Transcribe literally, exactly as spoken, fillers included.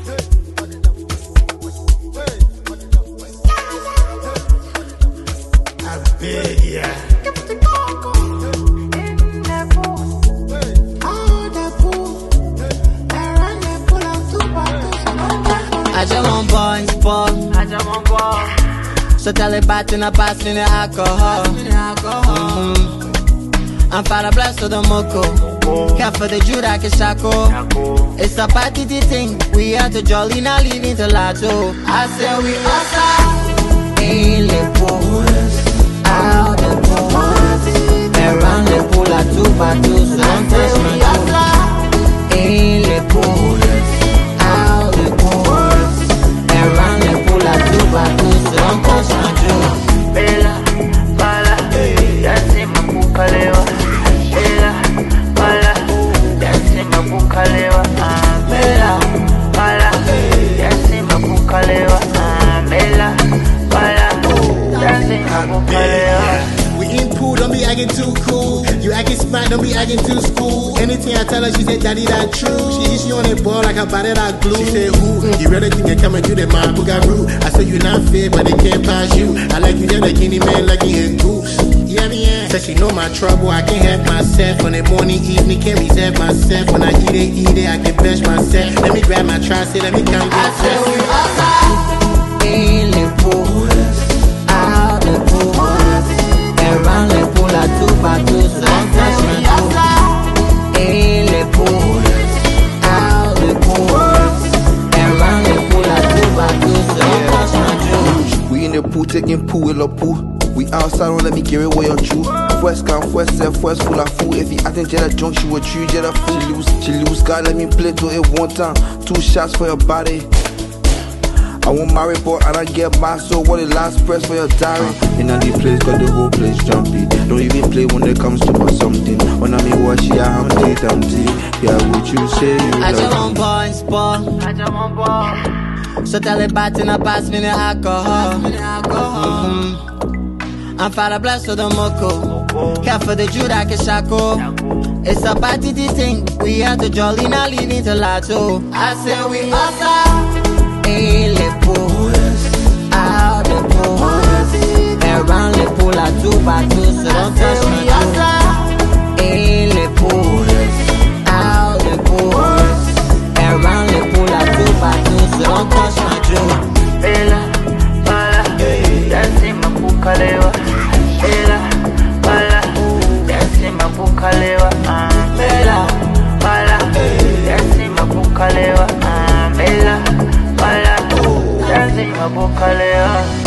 I just want boys, ball. I just want ball. So tell it back to the pass me the alcohol. Mm-hmm. I'm father blessed with the moko. Care for the Judah Kishako. It's a party thing. We have to jolly now leaving to Lato. I say we outside. In the pool. Out the pool. Around the pool at two by two. So don't touch my toe. In the pool. Out the pool. Around the pool at two by two. So don't touch my toe. Bella, bala, yasi mapukalewa. Bella, bala, yasi mapukalewa. Bella, bala, yasi mapukalewa. Bella, bala, yasi mapukalewa. We in pool, don't be acting too cool. You acting smart, don't be acting too school. Anything I tell her, she said, Daddy, that true. She she on the ball like a body that glue. She said, ooh, you really think I come and do the man who got rude? I said, you not fair, but they can't pass you. I like you, just like any man, like you a goose. Yeah, yeah. Said she know my trouble, I can't help myself. On the morning, evening, can't reserve myself. When I eat it, eat it, I can bench myself. Let me grab my try, say, let me come get I we outside. In the pool. Out the pool. Around the pool at two by two. So don't touch my toe. In the pool. Out the pool. Around the pool at two by two. So don't touch my toe. We in the pool taking pool with a pool. We outside, don't let me get it way on you. First come, first serve, first full of food. If he acting jella drunk, she would treat jella fool. She lose, she lose, God let me play to it one time. Two shots for your body. I want my report and I get my soul. What the last press for your diary? In a deep place, got the whole place jumpy. Don't even play when it comes to my something. When I mean what she a humpty dumpty. Yeah, what you say you I love just me. want boys, ball. I just want ball. So tell it back to the pass me the alcohol. Mm-hmm. I'm father blessed with the moko. Care for the Judah Kishako. It's a party thing. We have to jolly now leaving to Lato. I say we outside. In the pool. Out the pool. Around the pool at two by two. So don't touch my toe. In the pool. Out the pool. Around the pool at two by two. So don't touch my toe. Bella, bala, yasi mapukalewa. Bella, bala, yasi mapukalewa. Bella, bala, yasi mapukalewa. Bella, bala, yasi mapukalewa.